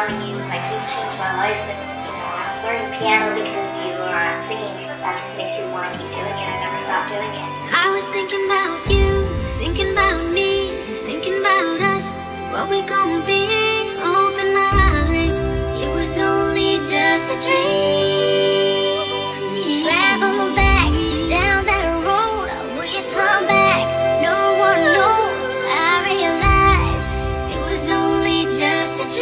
telling you, like, you changed my life, and, I learned piano because of you, or I'm singing because that just makes you want to keep doing it and never stop doing it. I was thinking about you, thinking about me, thinking about us, what we gonna be. Open my eyes, it was only just a dream. Travel back down that road, will you come back? No one knows. I realized it was only just a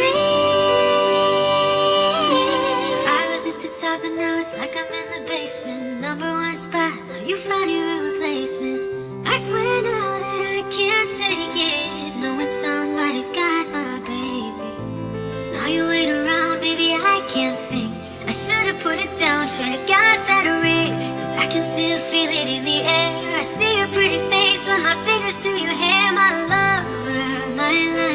dream. I was at the top and now it's like I'm in the basement. Number one spot, now you found your replacement. I swear now that I can't take it, knowing somebody's got my baby. Now you ain't around, baby, I can't think. I should've put it down, should've got that ring, 'cause I can still feel it in the air. I see your pretty face, run my fingers through your hair. My lover, my lover.